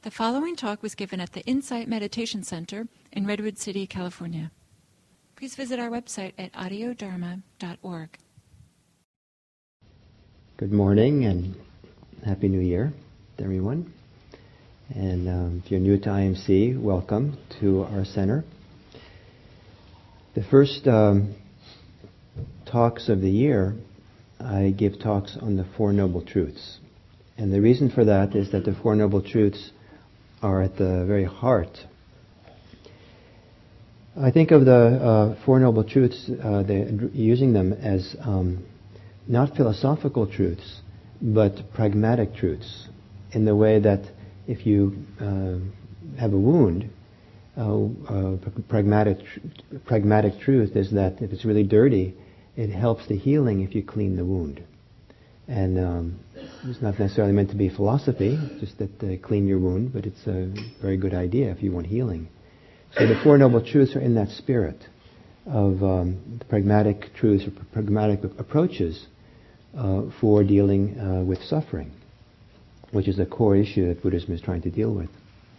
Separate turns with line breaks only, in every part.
The following talk was given at the Insight Meditation Center in Redwood City, California. Please visit our website at audiodharma.org.
Good morning and Happy New Year to everyone. And if you're new to IMC, welcome to our center. The first talks of the year, I give talks on the Four Noble Truths. And the reason for that is that the Four Noble Truths are at the very heart. I think of the Four Noble Truths, using them as not philosophical truths, but pragmatic truths, in the way that if you have a wound, pragmatic truth is that if it's really dirty, it helps the healing if you clean the wound. And it's not necessarily meant to be philosophy, just that clean your wound, but it's a very good idea if you want healing. So the Four Noble Truths are in that spirit of pragmatic truths or pragmatic approaches for dealing with suffering, which is a core issue that Buddhism is trying to deal with.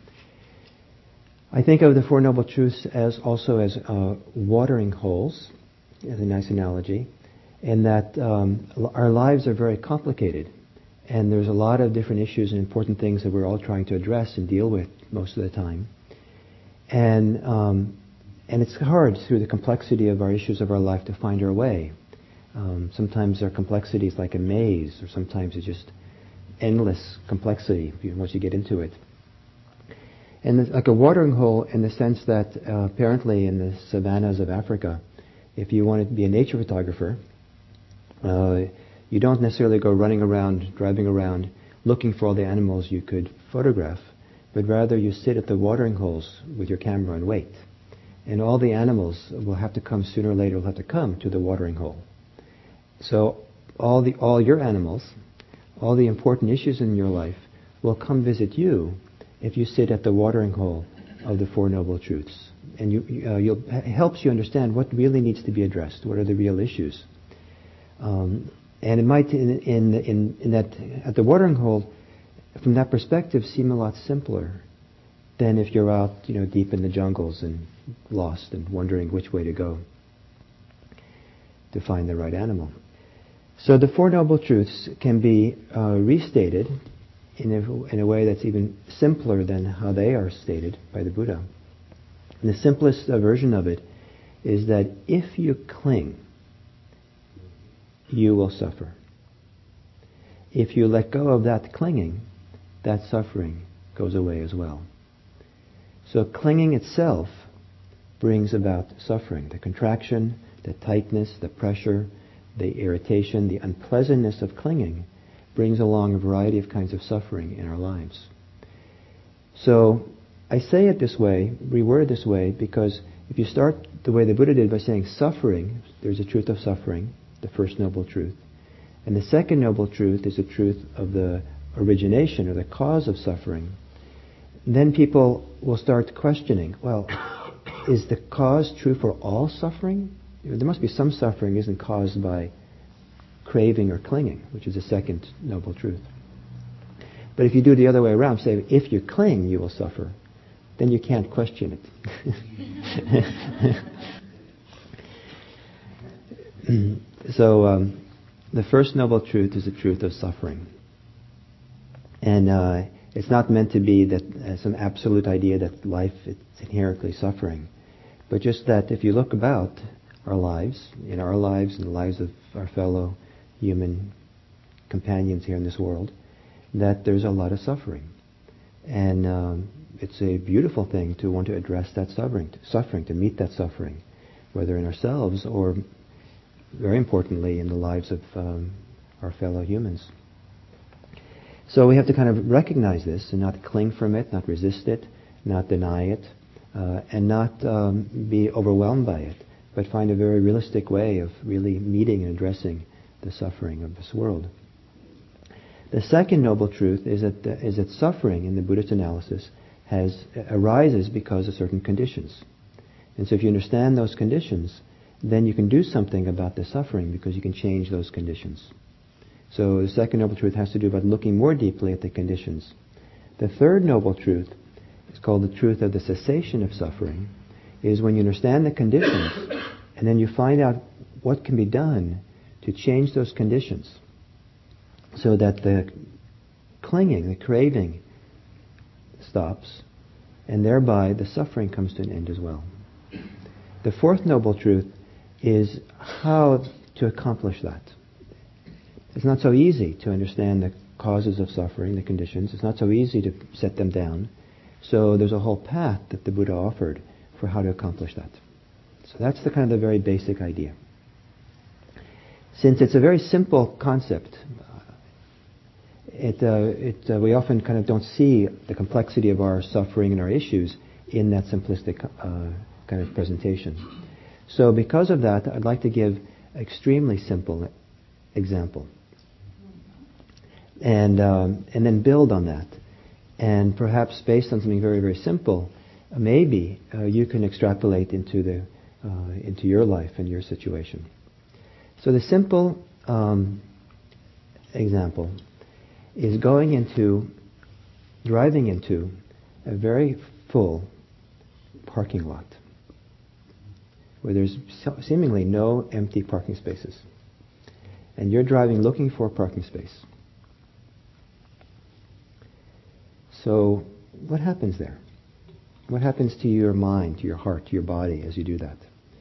I think of the Four Noble Truths as also as watering holes, as a nice analogy, in that our lives are very complicated, and there's a lot of different issues and important things that we're all trying to address and deal with most of the time. And it's hard through the complexity of our issues of our life to find our way. Sometimes our complexity is like a maze, or sometimes it's just endless complexity once you get into it. And it's like a watering hole in the sense that apparently in the savannas of Africa, if you want to be a nature photographer, you don't necessarily go running around, driving around, looking for all the animals you could photograph, but rather you sit at the watering holes with your camera and wait. And all the animals will have to come sooner or later, will have to come to the watering hole. So all your animals, all the important issues in your life will come visit you if you sit at the watering hole of the Four Noble Truths. And it helps you understand what really needs to be addressed, what are the real issues. And it might, in that at the watering hole, from that perspective, seem a lot simpler than if you're out, deep in the jungles and lost and wondering which way to go to find the right animal. So the Four Noble Truths can be restated in a way that's even simpler than how they are stated by the Buddha. And the simplest version of it is that if you cling, you will suffer. If you let go of that clinging, that suffering goes away as well. So clinging itself brings about suffering. The contraction, the tightness, the pressure, the irritation, the unpleasantness of clinging brings along a variety of kinds of suffering in our lives. So I say it this way, reword it this way, because if you start the way the Buddha did by saying suffering, there's a truth of suffering, the first noble truth. And the second noble truth is the truth of the origination or the cause of suffering. Then people will start questioning, well, is the cause true for all suffering? There must be some suffering isn't caused by craving or clinging, which is the second noble truth. But if you do it the other way around, say, if you cling, you will suffer, then you can't question it. So the first noble truth is the truth of suffering. And it's not meant to be that some absolute idea that life is inherently suffering, but just that if you look about our lives, in our lives and the lives of our fellow human companions here in this world, that there's a lot of suffering. And it's a beautiful thing to want to address that suffering, to meet that suffering, whether in ourselves or, very importantly, in the lives of our fellow humans. So we have to kind of recognize this and not cling from it, not resist it, not deny it, and not be overwhelmed by it, but find a very realistic way of really meeting and addressing the suffering of this world. The second noble truth is that suffering, in the Buddhist analysis, arises because of certain conditions. And so if you understand those conditions, then you can do something about the suffering because you can change those conditions. So the second noble truth has to do about looking more deeply at the conditions. The third noble truth is called the truth of the cessation of suffering, is when you understand the conditions and then you find out what can be done to change those conditions so that the clinging, the craving stops, and thereby the suffering comes to an end as well. The fourth noble truth is how to accomplish that. It's not so easy to understand the causes of suffering, the conditions. It's not so easy to set them down. So there's a whole path that the Buddha offered for how to accomplish that. So that's the kind of the very basic idea. Since it's a very simple concept, we often kind of don't see the complexity of our suffering and our issues in that simplistic kind of presentation. So because of that, I'd like to give an extremely simple example. And then build on that. And perhaps based on something very, very simple, maybe you can extrapolate into your life and your situation. So the simple example is driving into a very full parking lot where there's seemingly no empty parking spaces. And you're driving looking for a parking space. So what happens there? What happens to your mind, to your heart, to your body as you do that?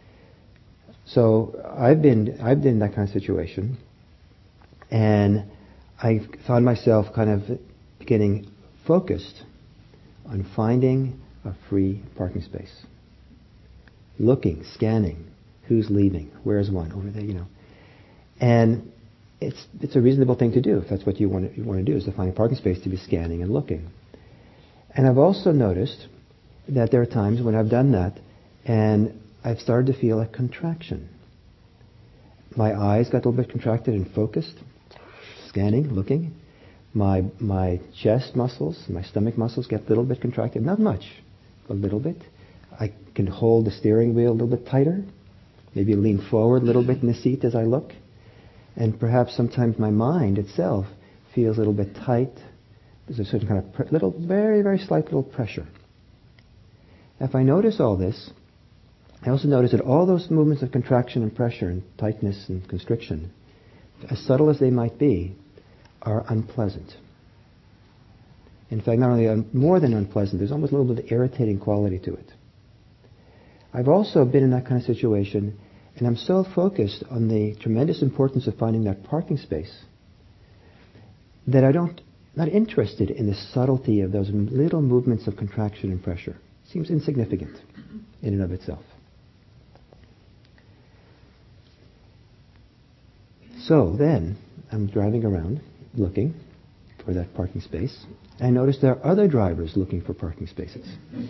So I've been in that kind of situation, and I found myself kind of getting focused on finding a free parking space. Looking, scanning, who's leaving, where's one, over there, And it's a reasonable thing to do if that's what you want to do, is to find a parking space to be scanning and looking. And I've also noticed that there are times when I've done that and I've started to feel a contraction. My eyes got a little bit contracted and focused, scanning, looking. My chest muscles, my stomach muscles get a little bit contracted, not much, a little bit. I can hold the steering wheel a little bit tighter, maybe lean forward a little bit in the seat as I look. And perhaps sometimes my mind itself feels a little bit tight. There's a certain kind of very, very slight little pressure. If I notice all this, I also notice that all those movements of contraction and pressure and tightness and constriction, as subtle as they might be, are unpleasant. In fact, not only more than unpleasant, there's almost a little bit of irritating quality to it. I've also been in that kind of situation, and I'm so focused on the tremendous importance of finding that parking space that not interested in the subtlety of those little movements of contraction and pressure. Seems insignificant in and of itself. So then, I'm driving around looking for that parking space. And I notice there are other drivers looking for parking spaces.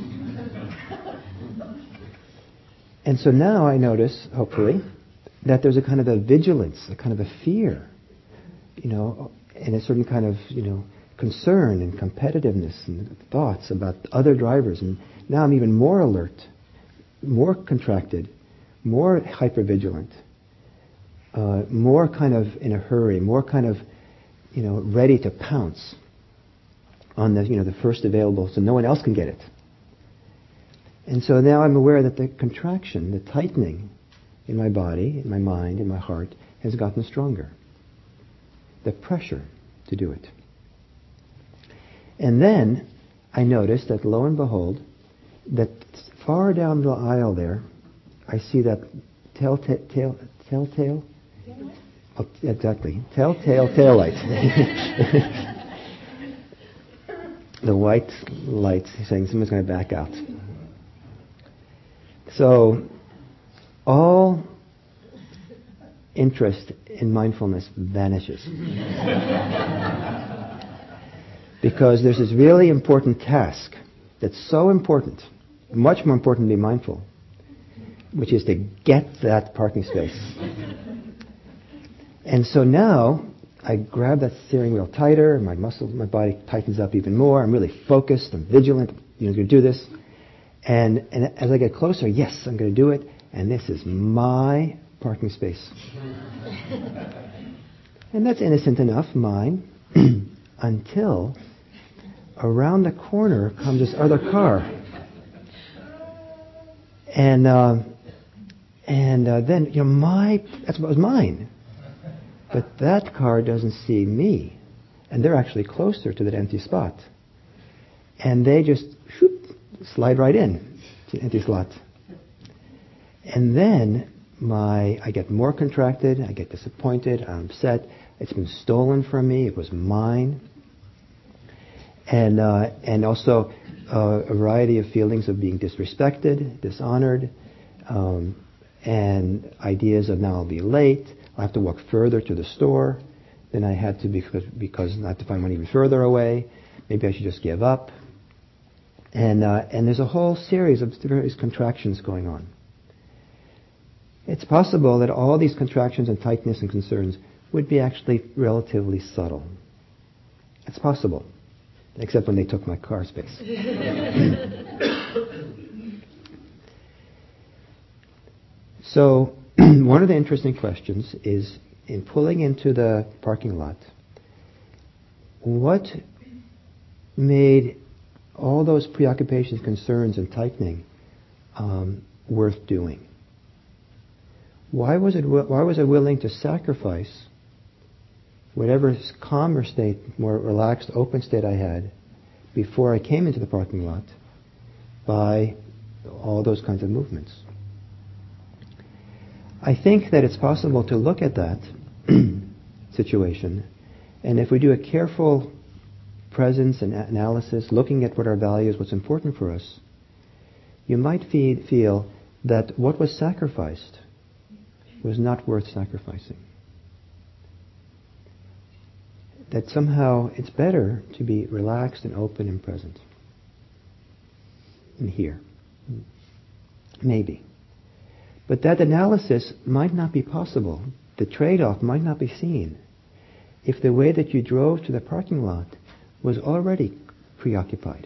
And so now I notice, hopefully, that there's a kind of a vigilance, a kind of a fear, and a certain kind of, concern and competitiveness and thoughts about other drivers. And now I'm even more alert, more contracted, more hypervigilant, more kind of in a hurry, more kind of, ready to pounce on the first available so no one else can get it. And so now I'm aware that the contraction, the tightening in my body, in my mind, in my heart has gotten stronger. The pressure to do it. And then I noticed that, lo and behold, that far down the aisle there, I see that telltale? Oh, exactly. Telltale tail light. The white light saying someone's going to back out. So, all interest in mindfulness vanishes. Because there's this really important task that's so important, much more important to be mindful, which is to get that parking space. And so now, I grab that steering wheel tighter, and my body tightens up even more. I'm really focused, I'm vigilant, going to do this. And as I get closer, yes, I'm going to do it, and this is my parking space. And that's innocent enough, mine, until around the corner comes this other car. And then, that's what was mine. But that car doesn't see me. And they're actually closer to that empty spot. And they just slide right in to the empty slot. And then I get more contracted, I get disappointed, I'm upset. It's been stolen from me, it was mine. And also a variety of feelings of being disrespected, dishonored, and ideas of now I'll be late, I'll have to walk further to the store than I had to because I have to find one even further away. Maybe I should just give up. And there's a whole series of various contractions going on. It's possible that all these contractions and tightness and concerns would be actually relatively subtle. It's possible. Except when they took my car space. So, one of the interesting questions is, in pulling into the parking lot, what made all those preoccupations, concerns, and tightening worth doing? Why was I willing to sacrifice whatever calmer state, more relaxed, open state I had before I came into the parking lot by all those kinds of movements? I think that it's possible to look at that situation, and if we do a careful presence and analysis, looking at what our values, what's important for us, you might feel that what was sacrificed was not worth sacrificing. That somehow it's better to be relaxed and open and present. And here. Maybe. But that analysis might not be possible. The trade-off might not be seen if the way that you drove to the parking lot was already preoccupied.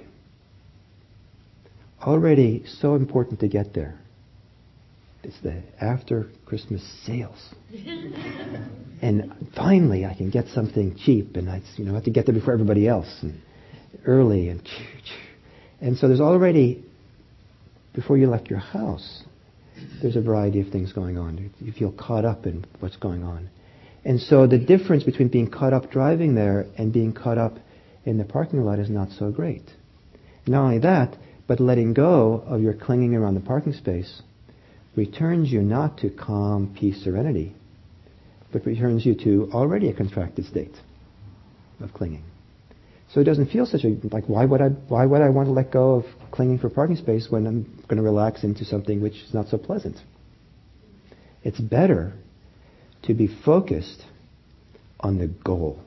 Already so important to get there. It's the after Christmas sales. And finally I can get something cheap, and I have to get there before everybody else, and early, and so there's already, before you left your house, there's a variety of things going on. You feel caught up in what's going on. And so the difference between being caught up driving there and being caught up in the parking lot is not so great. Not only that, but letting go of your clinging around the parking space returns you not to calm, peace, serenity, but returns you to already a contracted state of clinging. So it doesn't feel why would I want to let go of clinging for parking space when I'm going to relax into something which is not so pleasant? It's better to be focused on the goal.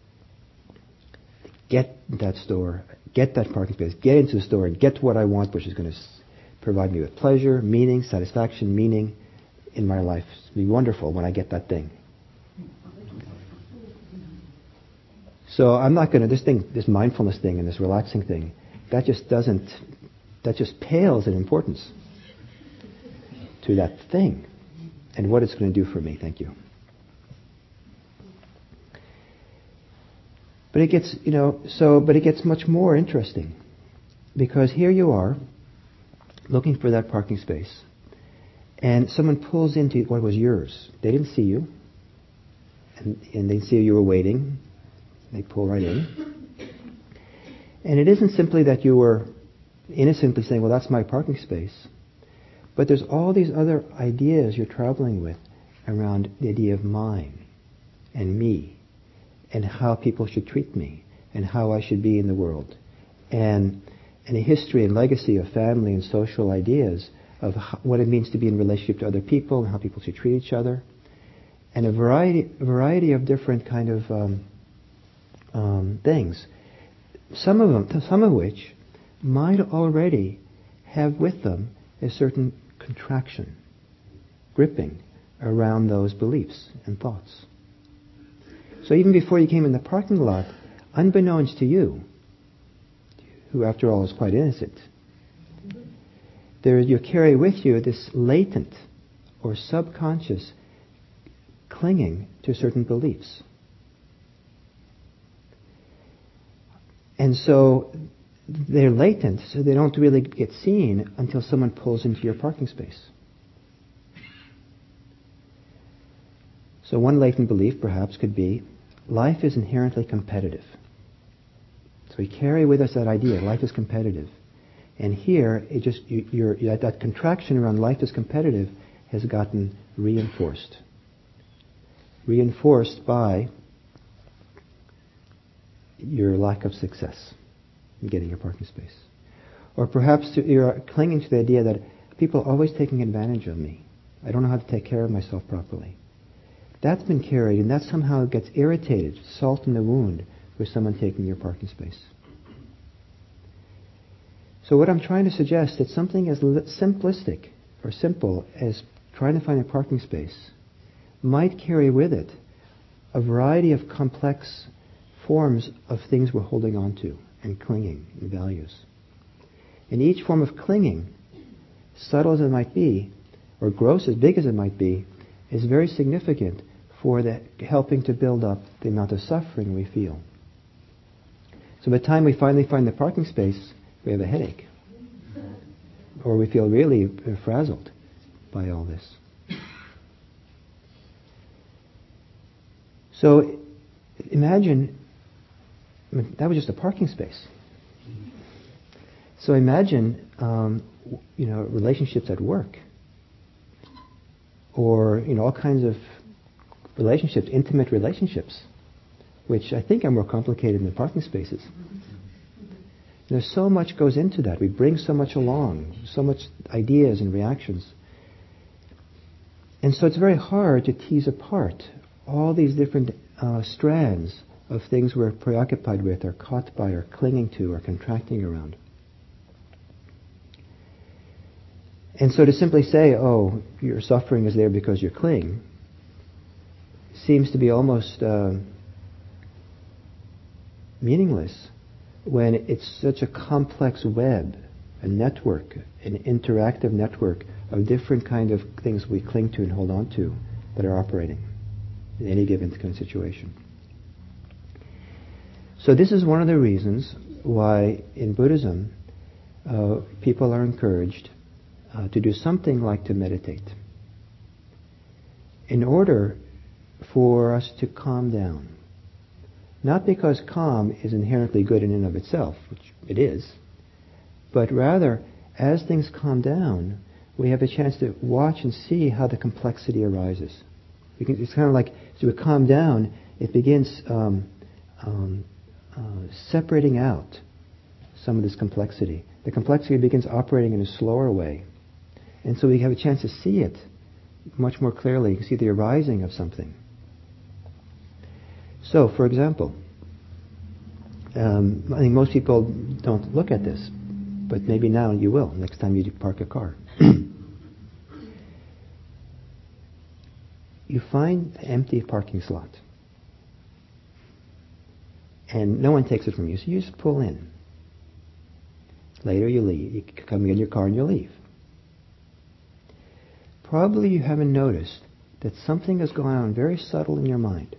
Get that store, get that parking space, get into the store and get what I want, which is going to provide me with pleasure, meaning, satisfaction, meaning in my life. It'll be wonderful when I get that thing. So I'm not going to, this mindfulness thing and this relaxing thing, that just pales in importance to that thing and what it's going to do for me. Thank you. But it gets much more interesting, because here you are looking for that parking space, and someone pulls into what was yours. They didn't see you, and they didn't see you were waiting. They pull right in. And it isn't simply that you were innocently saying, well, that's my parking space. But there's all these other ideas you're traveling with around the idea of mine and me and how people should treat me and how I should be in the world. And a history and legacy of family and social ideas of what it means to be in relationship to other people and how people should treat each other. And a variety of different kind of things. Some of which might already have with them a certain contraction, gripping around those beliefs and thoughts. So even before you came in the parking lot, unbeknownst to you, who after all is quite innocent, you carry with you this latent or subconscious clinging to certain beliefs. And so they're latent, so they don't really get seen until someone pulls into your parking space. So one latent belief perhaps could be, life is inherently competitive. So we carry with us that idea, life is competitive. And here, that contraction around life is competitive has gotten reinforced. Reinforced by your lack of success in getting your parking space. Or perhaps you're clinging to the idea that people are always taking advantage of me. I don't know how to take care of myself properly. That's been carried, and that somehow gets irritated, salt in the wound, with someone taking your parking space. So what I'm trying to suggest is something as simplistic or simple as trying to find a parking space might carry with it a variety of complex forms of things we're holding on to and clinging and values. And each form of clinging, subtle as it might be, or gross as big as it might be, is very significant for helping to build up the amount of suffering we feel. So by the time we finally find the parking space, we have a headache. Or we feel really frazzled by all this. So imagine, that was just a parking space. So imagine, relationships at work. Or, all kinds of relationships, intimate relationships, which I think are more complicated than parking spaces. There's so much goes into that. We bring so much along, so much ideas and reactions. And so it's very hard to tease apart all these different strands of things we're preoccupied with, or caught by, or clinging to, or contracting around. And so to simply say, oh, your suffering is there because you cling, seems to be almost meaningless when it's such a complex web, a network, an interactive network of different kind of things we cling to and hold on to that are operating in any given kind of situation. So this is one of the reasons why in Buddhism people are encouraged to do something like to meditate in order for us to calm down. Not because calm is inherently good in and of itself, which it is, but rather, as things calm down, we have a chance to watch and see how the complexity arises. It's kind of like, as we calm down, it begins separating out some of this complexity. The complexity begins operating in a slower way. And so we have a chance to see it much more clearly, see the arising of something. So, for example, I think most people don't look at this, but maybe now you will, next time you park a car. You find an empty parking slot, and no one takes it from you, so you just pull in. Later you leave. You come in your car and you leave. Probably you haven't noticed that something is going on very subtle in your mind,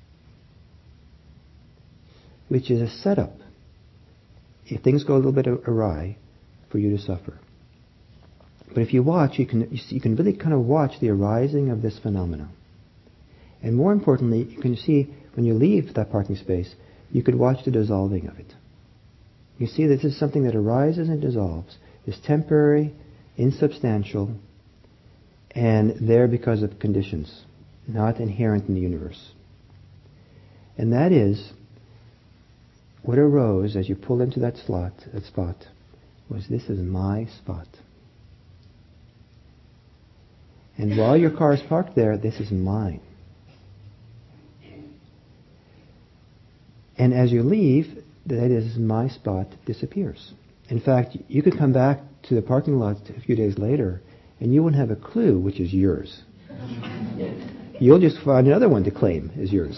which is a setup, if things go a little bit awry, for you to suffer. But if you watch, you can really kind of watch the arising of this phenomena. And more importantly, you can see when you leave that parking space, you could watch the dissolving of it. You see that this is something that arises and dissolves, is temporary, insubstantial, and there because of conditions, not inherent in the universe. And that is, what arose as you pulled into that spot, was, this is my spot. And while your car is parked there, this is mine. And as you leave, that is my spot disappears. In fact, you could come back to the parking lot a few days later, and you wouldn't have a clue which is yours. You'll just find another one to claim as yours.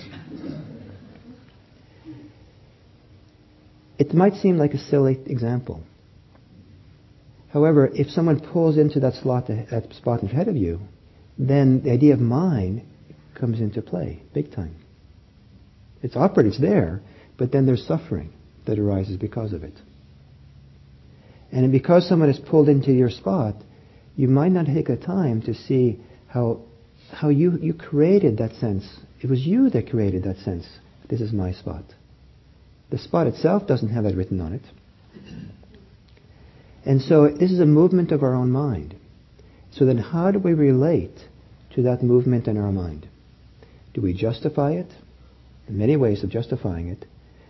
It might seem like a silly example. However, if someone pulls into that spot ahead of you, then the idea of mine comes into play big time. It's there, but then there's suffering. that arises because of it. And because someone is pulled into your spot, you might not take the time to see how you created that sense. It was you that created that sense. This is my spot. The spot itself doesn't have that written on it. And so this is a movement of our own mind. So then how do we relate to that movement in our mind? Do we justify it? There are many ways of justifying it.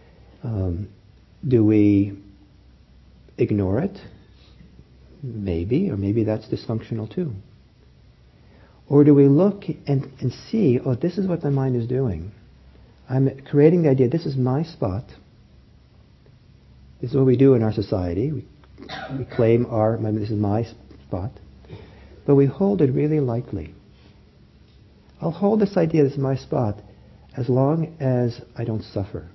Do we ignore it? Maybe, or maybe that's dysfunctional too. Or do we look and see, oh, this is what my mind is doing. I'm creating the idea, this is my spot. This is what we do in our society. We claim this is my spot. But we hold it really lightly. I'll hold this idea, this is my spot, as long as I don't suffer.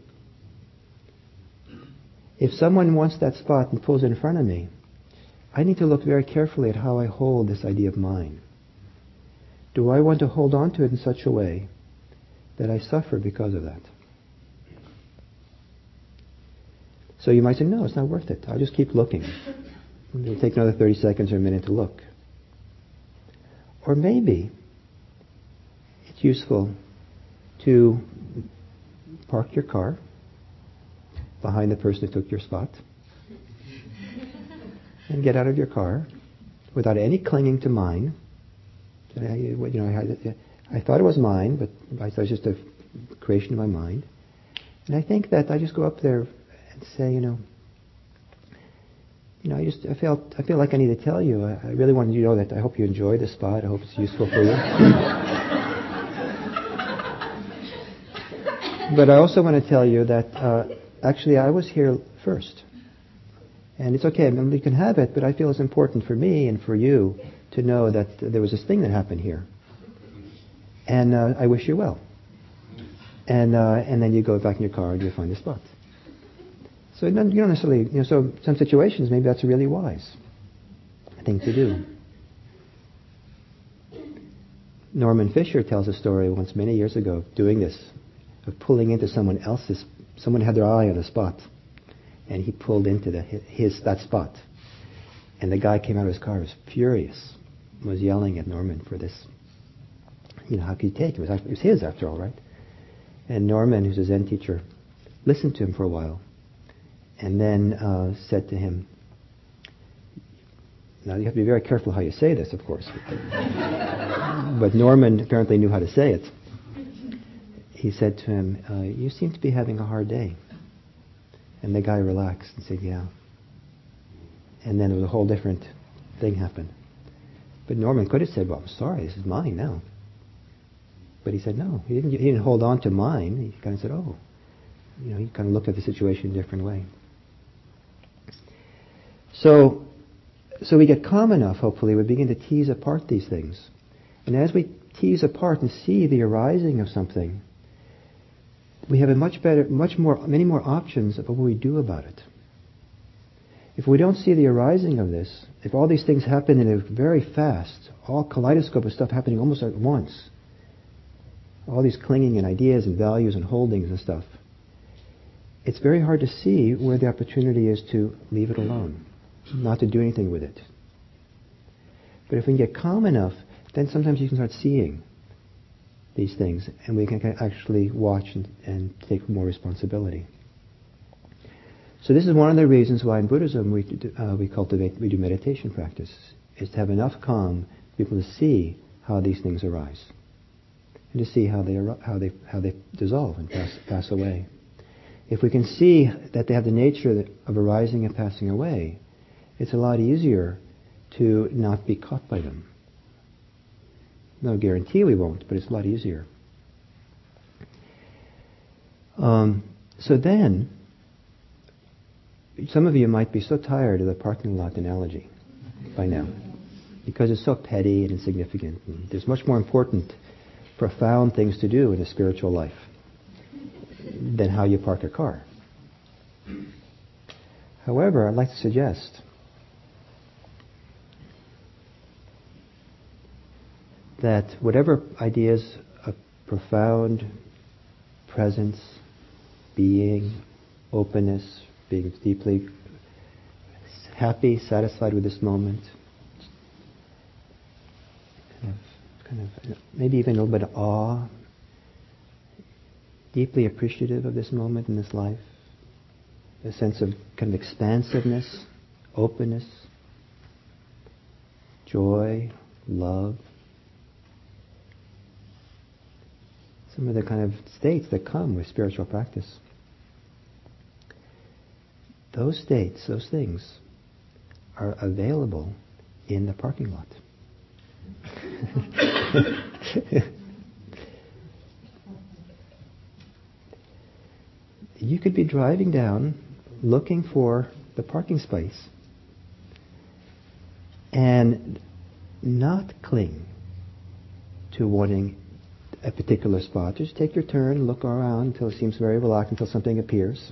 If someone wants that spot and pulls it in front of me, I need to look very carefully at how I hold this idea of mine. Do I want to hold on to it in such a way that I suffer because of that? So you might say, no, it's not worth it. I'll just keep looking. It'll take another 30 seconds or a minute to look. Or maybe it's useful to park your car behind the person who took your spot and get out of your car without any clinging to mine. I thought it was mine, but I thought it was just a creation of my mind. And I think that I just go up there and say, I feel like I need to tell you. I really wanted you to know that I hope you enjoy the spot. I hope it's useful for you. But I also want to tell you that actually I was here first. And it's okay, you can have it, but I feel it's important for me and for you to know that there was this thing that happened here. And I wish you well. And then you go back in your car and you find the spot. So you don't necessarily, so some situations maybe that's a really wise thing to do. Norman Fisher tells a story once many years ago of doing this, of pulling into someone had their eye on a spot, and he pulled into that spot. And the guy came out of his car, was furious, was yelling at Norman for this. How could he take it? It was his after all, right? And Norman, who's a Zen teacher, listened to him for a while, and then said to him, now you have to be very careful how you say this, of course. But Norman apparently knew how to say it. He said to him, you seem to be having a hard day. And the guy relaxed and said, yeah. And then there was a whole different thing happened. But Norman could have said, well, I'm sorry, this is mine now. But he said, no, he didn't hold on to mine. He kind of said, oh. He kind of looked at the situation in a different way. So we get calm enough, hopefully, we begin to tease apart these things. And as we tease apart and see the arising of something, we have many more options about what we do about it. If we don't see the arising of this, if all these things happen in a very fast, all kaleidoscope of stuff happening almost at once, all these clinging and ideas and values and holdings and stuff, it's very hard to see where the opportunity is to leave it alone, not to do anything with it. But if we can get calm enough, then sometimes you can start seeing these things, and we can actually watch and take more responsibility. So this is one of the reasons why in Buddhism we do meditation practice, is to have enough calm to be able to see how these things arise, and to see how they dissolve and pass away. If we can see that they have the nature of arising and passing away, it's a lot easier to not be caught by them. No guarantee we won't, but it's a lot easier. So then, some of you might be so tired of the parking lot analogy by now, because it's so petty and insignificant. And there's much more important, profound things to do in a spiritual life than how you park a car. However, I'd like to suggest that whatever ideas of profound presence, being, openness, being deeply happy, satisfied with this moment. Kind of maybe even a little bit of awe, deeply appreciative of this moment in this life. A sense of kind of expansiveness, openness, joy, love. Some of the kind of states that come with spiritual practice. Those states, those things, are available in the parking lot. You could be driving down looking for the parking space and not cling to wanting a particular spot. Just take your turn, look around until it seems very relaxed, until something appears.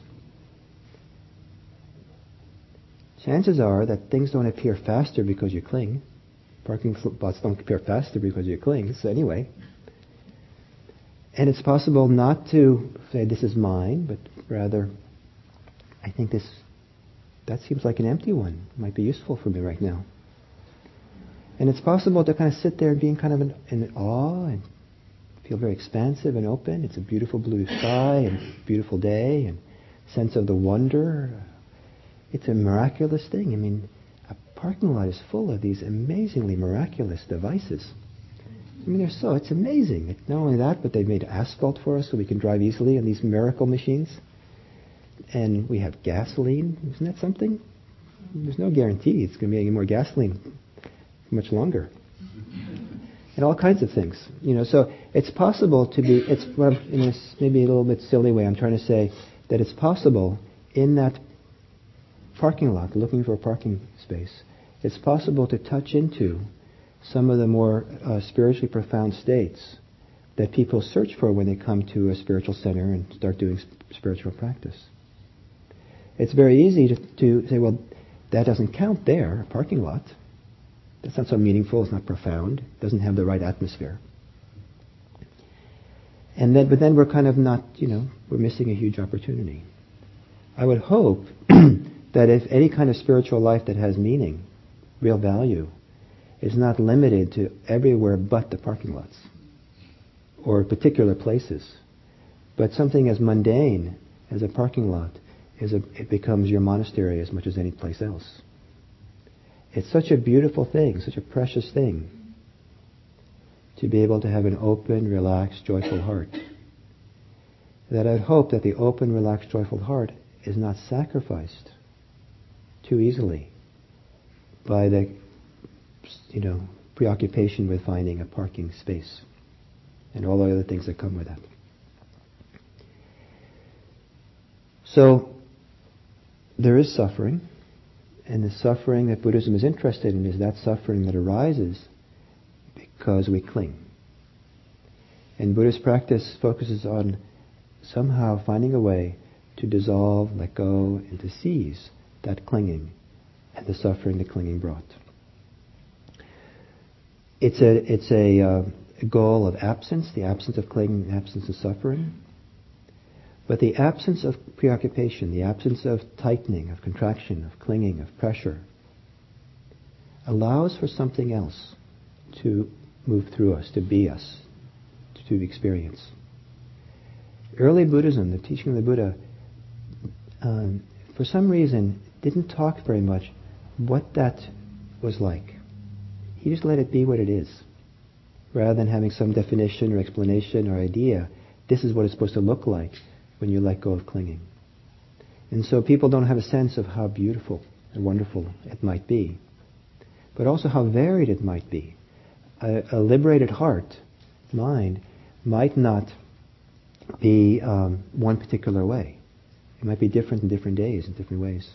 Chances are that things don't appear faster because you cling. Parking spots don't appear faster because you cling, so anyway. And it's possible not to say, this is mine, but rather, I think that seems like an empty one. It might be useful for me right now. And it's possible to kind of sit there and being kind of in awe and feel very expansive and open. It's a beautiful blue sky and beautiful day and sense of the wonder. It's a miraculous thing. I mean, a parking lot is full of these amazingly miraculous devices. I mean, it's amazing. Not only that, but they've made asphalt for us so we can drive easily on these miracle machines. And we have gasoline. Isn't that something? There's no guarantee it's going to be any more gasoline much longer. And all kinds of things. So it's possible to be, in maybe a little bit silly way, I'm trying to say that it's possible in that parking lot, looking for a parking space, it's possible to touch into some of the more spiritually profound states that people search for when they come to a spiritual center and start doing spiritual practice. It's very easy to say, well, that doesn't count there, a parking lot. That's not so meaningful, it's not profound, it doesn't have the right atmosphere. But then we're kind of not, we're missing a huge opportunity. I would hope that if any kind of spiritual life that has meaning, real value, is not limited to everywhere but the parking lots or particular places, but something as mundane as a parking lot it becomes your monastery as much as any place else. It's such a beautiful thing, such a precious thing, to be able to have an open, relaxed, joyful heart, that I'd hope that the open, relaxed, joyful heart is not sacrificed too easily by the preoccupation with finding a parking space and all the other things that come with that. So there is suffering, and the suffering that Buddhism is interested in is that suffering that arises because we cling. And Buddhist practice focuses on somehow finding a way to dissolve, let go, and to seize that clinging and the suffering the clinging brought. It's a goal of absence, the absence of clinging, the absence of suffering. But the absence of preoccupation, the absence of tightening, of contraction, of clinging, of pressure, allows for something else to move through us, to be us, to experience. Early Buddhism, the teaching of the Buddha, for some reason, didn't talk very much what that was like. He just let it be what it is. Rather than having some definition or explanation or idea, this is what it's supposed to look like when you let go of clinging. And so people don't have a sense of how beautiful and wonderful it might be, but also how varied it might be. A liberated heart, mind, might not be one particular way. It might be different in different days, in different ways.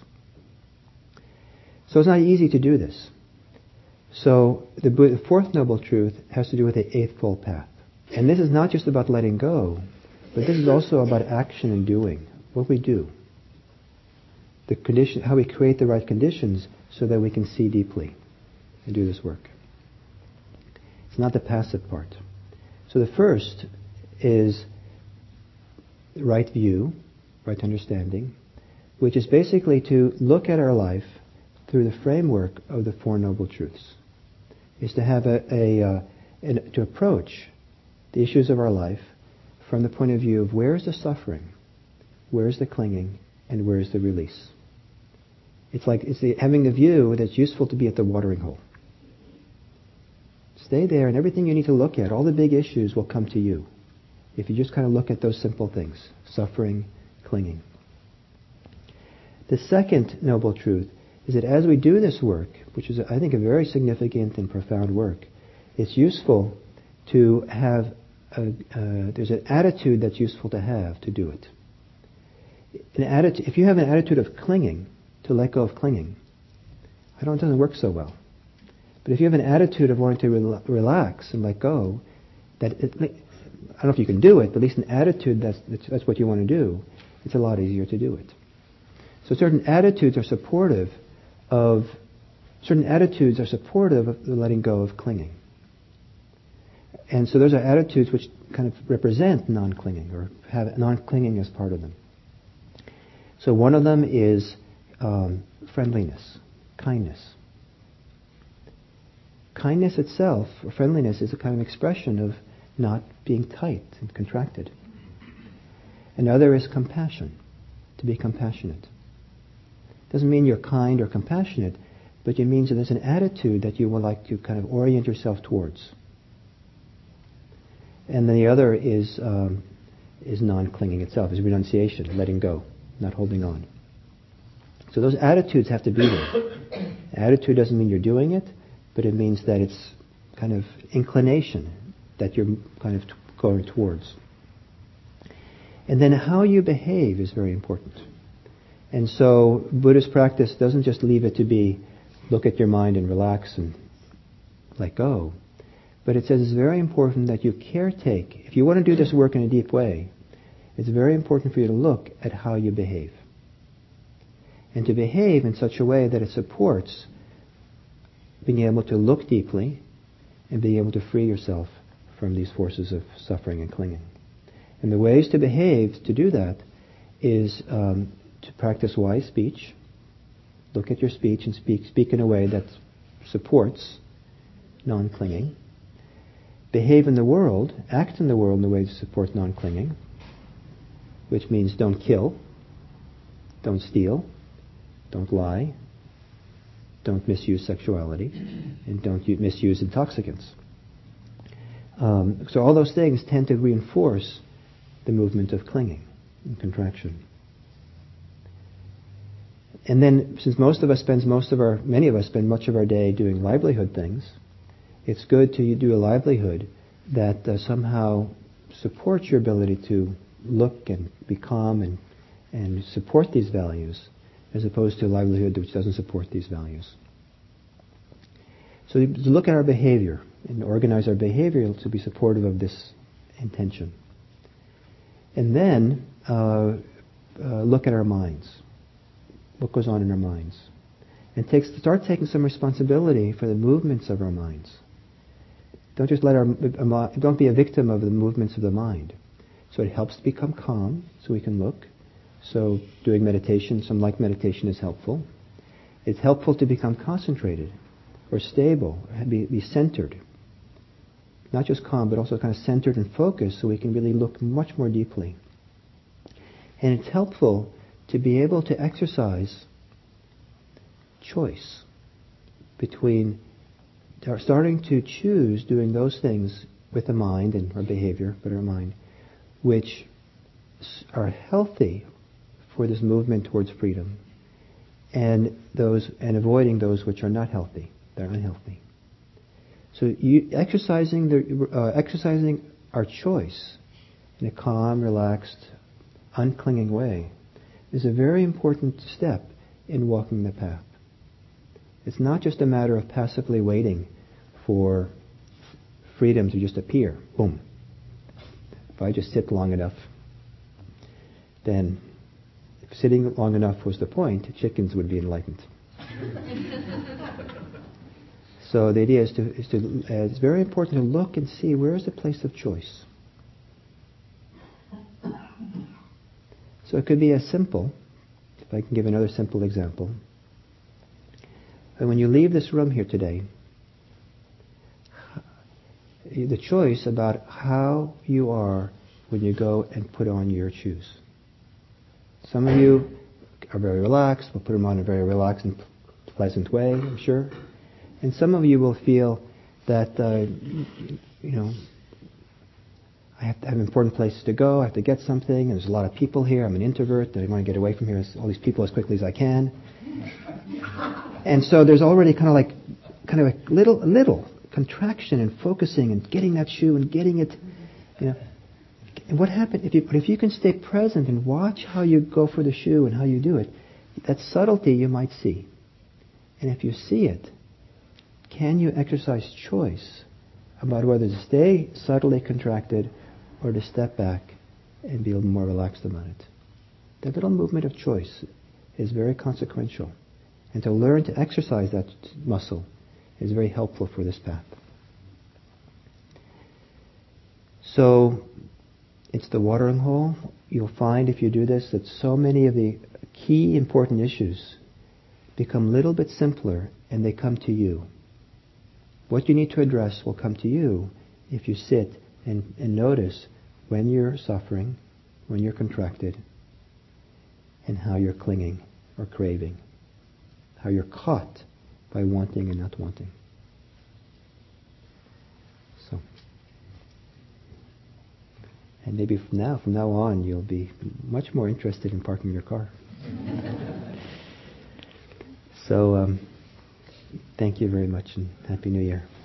So it's not easy to do this. So the fourth noble truth has to do with the Eightfold Path. And this is not just about letting go, but this is also about action and doing, what we do. The condition, how we create the right conditions so that we can see deeply and do this work. It's not the passive part. So the first is right view, right understanding. which is basically to look at our life through the framework of the Four Noble Truths. Is to have to approach the issues of our life from the point of view of where is the suffering, where is the clinging, and where is the release. It's like having the view that's useful to be at the watering hole. Stay there, and everything you need to look at, all the big issues will come to you if you just kind of look at those simple things: suffering, clinging. The second noble truth is that as we do this work, which is, I think, a very significant and profound work, it's useful to have there's an attitude that's useful to have to do it. If you have an attitude of clinging, to let go of clinging, it doesn't work so well. But if you have an attitude of wanting to relax and let go, I don't know if you can do it, but at least an attitude that's what you want to do, it's a lot easier to do it. So certain attitudes are supportive of the letting go of clinging. And so those are attitudes which kind of represent non-clinging, or have non-clinging as part of them. So one of them is friendliness, kindness. Kindness itself, or friendliness, is a kind of expression of not being tight and contracted. Another is compassion, to be compassionate. Doesn't mean you're kind or compassionate, but it means that there's an attitude that you would like to kind of orient yourself towards. And then the other is non-clinging itself, is renunciation, letting go, not holding on. So those attitudes have to be there. Attitude doesn't mean you're doing it, but it means that it's kind of inclination that you're kind of going towards. And then how you behave is very important. And so Buddhist practice doesn't just leave it to be look at your mind and relax and let go. But it says it's very important that you caretake. If you want to do this work in a deep way, it's very important for you to look at how you behave. And to behave in such a way that it supports being able to look deeply and being able to free yourself from these forces of suffering and clinging. And the ways to behave to do that is to practice wise speech. Look at your speech and speak in a way that supports non-clinging. Behave in the world, act in the world in a way to support non-clinging, which means don't kill, don't steal, don't lie, don't misuse sexuality, and don't misuse intoxicants. So all those things tend to reinforce the movement of clinging and contraction. And then, since many of us spend much of our day doing livelihood things, it's good to do a livelihood that somehow supports your ability to look and be calm and support these values, as opposed to a livelihood which doesn't support these values. So to look at our behavior and organize our behavior to be supportive of this intention. And then look at our minds. What goes on in our minds. And start taking some responsibility for the movements of our minds. Don't just don't be a victim of the movements of the mind. So it helps to become calm, so we can look. So doing meditation, some like meditation is helpful. It's helpful to become concentrated or stable, be centered. Not just calm, but also kind of centered and focused, so we can really look much more deeply. And it's helpful to be able to exercise choice between starting to choose doing those things with the mind and our behavior, but our mind, which are healthy for this movement towards freedom, and avoiding those which are not healthy, they're unhealthy. So exercising our choice in a calm, relaxed, unclinging way is a very important step in walking the path. It's not just a matter of passively waiting for freedom to just appear. Boom. If I just sit long enough, then if sitting long enough was the point, chickens would be enlightened. So the idea is it's very important to look and see where is the place of choice. So it could be as simple If I can give another simple example. And when you leave this room here today, the choice about how you are when you go and put on your shoes. Some of you are very relaxed, will put them on in a very relaxed and pleasant way, I'm sure. And some of you will feel that, I have to have important places to go, I have to get something, and there's a lot of people here, I'm an introvert, I want to get away from here, all these people as quickly as I can. And so there's already kind of a little contraction and focusing and getting that shoe and getting it, And what happened if you can stay present and watch how you go for the shoe and how you do it, that subtlety you might see. And if you see it, can you exercise choice about whether to stay subtly contracted or to step back and be a little more relaxed about it? That little movement of choice is very consequential. And to learn to exercise that muscle is very helpful for this path. So, it's the watering hole. You'll find if you do this that so many of the key important issues become a little bit simpler and they come to you. What you need to address will come to you if you sit and notice when you're suffering, when you're contracted, and how you're clinging or craving. How you're caught by wanting and not wanting. So, and maybe from now on, you'll be much more interested in parking your car. So, thank you very much and Happy New Year.